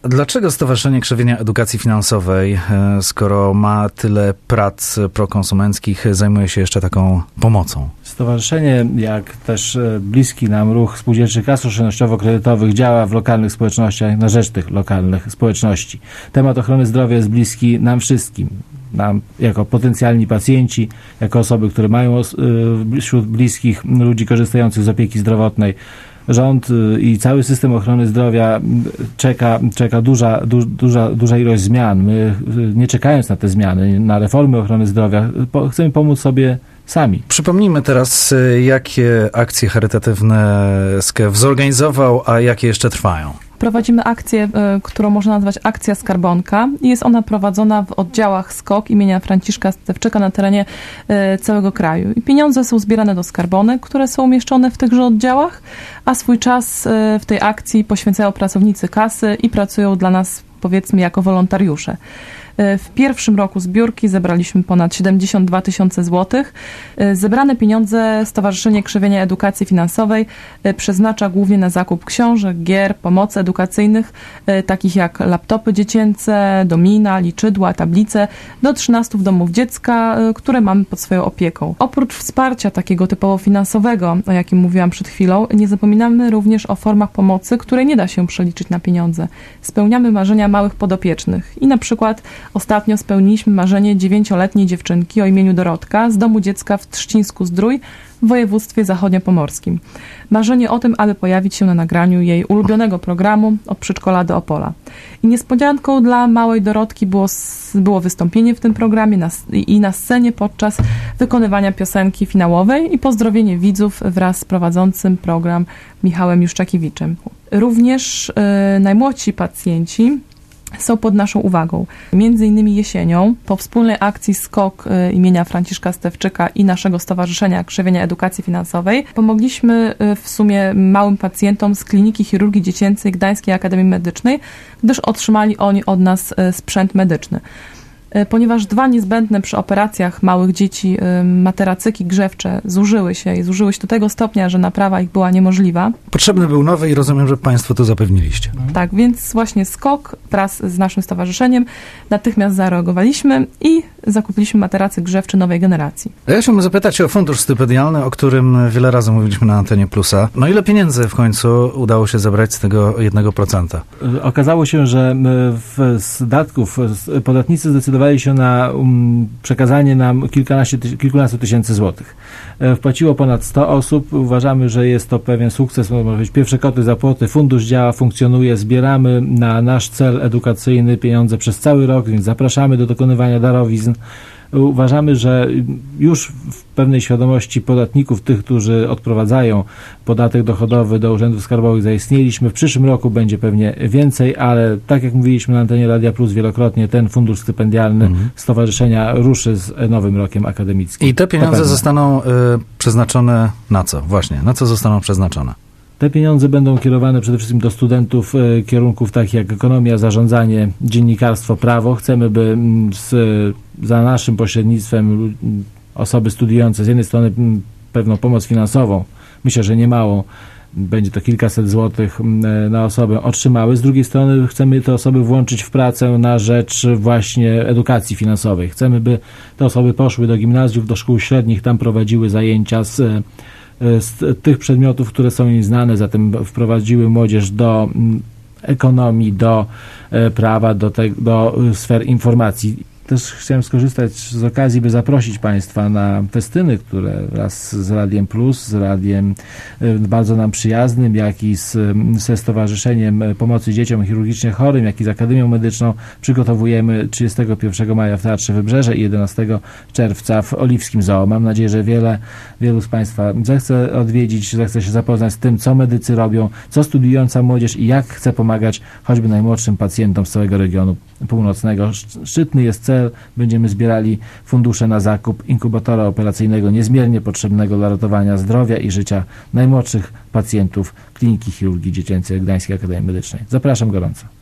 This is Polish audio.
Dlaczego Stowarzyszenie Krzewienia Edukacji Finansowej, skoro ma tyle prac prokonsumenckich, zajmuje się jeszcze taką pomocą? Stowarzyszenie, jak też bliski nam ruch spółdzielczych kas oszczędnościowo-kredytowych, działa w lokalnych społecznościach na rzecz tych lokalnych społeczności. Temat ochrony zdrowia jest bliski nam wszystkim. Nam jako potencjalni pacjenci, jako osoby, które mają wśród bliskich ludzi korzystających z opieki zdrowotnej. Rząd i cały system ochrony zdrowia czeka duża ilość zmian. My, nie czekając na te zmiany, na reformy ochrony zdrowia, chcemy pomóc sobie sami. Przypomnijmy teraz, jakie akcje charytatywne SKEF zorganizował, a jakie jeszcze trwają. Prowadzimy akcję, którą można nazwać Akcja Skarbonka i jest ona prowadzona w oddziałach SKOK imienia Franciszka Stewczyka na terenie całego kraju. I pieniądze są zbierane do skarbonek, które są umieszczone w tychże oddziałach, a swój czas w tej akcji poświęcają pracownicy kasy i pracują dla nas, powiedzmy, jako wolontariusze. W pierwszym roku zbiórki zebraliśmy ponad 72 000 złotych. Zebrane pieniądze Stowarzyszenie Krzewienia Edukacji Finansowej przeznacza głównie na zakup książek, gier, pomocy edukacyjnych, takich jak laptopy dziecięce, domina, liczydła, tablice, do 13 domów dziecka, które mamy pod swoją opieką. Oprócz wsparcia takiego typowo finansowego, o jakim mówiłam przed chwilą, nie zapominamy również o formach pomocy, które nie da się przeliczyć na pieniądze. Spełniamy marzenia małych podopiecznych i na przykład ostatnio spełniliśmy marzenie 9-letniej dziewczynki o imieniu Dorotka z domu dziecka w Trzcińsku-Zdrój w województwie zachodniopomorskim. Marzenie o tym, aby pojawić się na nagraniu jej ulubionego programu Od przedszkola do Opola. I niespodzianką dla małej Dorotki było wystąpienie w tym programie i na scenie podczas wykonywania piosenki finałowej i pozdrowienie widzów wraz z prowadzącym program Michałem Juszczakiewiczem. Również najmłodsi pacjenci są pod naszą uwagą. Między innymi jesienią, po wspólnej akcji SKOK imienia Franciszka Stewczyka i naszego Stowarzyszenia Krzewienia Edukacji Finansowej pomogliśmy w sumie małym pacjentom z Kliniki Chirurgii Dziecięcej Gdańskiej Akademii Medycznej, gdyż otrzymali oni od nas sprzęt medyczny. Ponieważ dwa niezbędne przy operacjach małych dzieci materacyki grzewcze zużyły się do tego stopnia, że naprawa ich była niemożliwa. Potrzebny był nowy i rozumiem, że Państwo to zapewniliście. Tak, więc właśnie SKOK wraz z naszym stowarzyszeniem natychmiast zareagowaliśmy i zakupiliśmy materacyk grzewczy nowej generacji. Ja chciałbym zapytać o fundusz stypendialny, o którym wiele razy mówiliśmy na antenie Plusa. No ile pieniędzy w końcu udało się zebrać z tego 1%? Okazało się, że z datków podatnicy zdecydowali się na przekazanie nam kilkunastu tysięcy złotych. Wpłaciło ponad 100 osób. Uważamy, że jest to pewien sukces. Można powiedzieć, pierwsze koty za płoty. Fundusz działa, funkcjonuje. Zbieramy na nasz cel edukacyjny pieniądze przez cały rok, więc zapraszamy do dokonywania darowizn. Uważamy, że już w pewnej świadomości podatników, tych, którzy odprowadzają podatek dochodowy do urzędów skarbowych, zaistnieliśmy. W przyszłym roku będzie pewnie więcej, ale tak jak mówiliśmy na antenie Radia Plus wielokrotnie, ten fundusz stypendialny stowarzyszenia ruszy z nowym rokiem akademickim. I te pieniądze zostaną przeznaczone na co? Właśnie, na co zostaną przeznaczone? Te pieniądze będą kierowane przede wszystkim do studentów kierunków takich jak ekonomia, zarządzanie, dziennikarstwo, prawo. Chcemy, by za naszym pośrednictwem osoby studiujące z jednej strony pewną pomoc finansową, myślę, że niemałą, będzie to kilkaset złotych na osobę, otrzymały. Z drugiej strony chcemy te osoby włączyć w pracę na rzecz właśnie edukacji finansowej. Chcemy, by te osoby poszły do gimnazjów, do szkół średnich, tam prowadziły zajęcia z tych przedmiotów, które są im znane, zatem wprowadziły młodzież do ekonomii, do prawa, do sfer informacji. Też chciałem skorzystać z okazji, by zaprosić Państwa na festyny, które wraz z Radiem Plus, z radiem bardzo nam przyjaznym, jak i ze Stowarzyszeniem Pomocy Dzieciom Chirurgicznie Chorym, jak i z Akademią Medyczną przygotowujemy 31 maja w Teatrze Wybrzeże i 11 czerwca w Oliwskim Zoo. Mam nadzieję, że wielu z Państwa zechce odwiedzić, zechce się zapoznać z tym, co medycy robią, co studiująca młodzież i jak chce pomagać choćby najmłodszym pacjentom z całego regionu północnego. Szczytny jest cel. Będziemy zbierali fundusze na zakup inkubatora operacyjnego niezmiernie potrzebnego dla ratowania zdrowia i życia najmłodszych pacjentów Kliniki Chirurgii Dziecięcej Gdańskiej Akademii Medycznej. Zapraszam gorąco.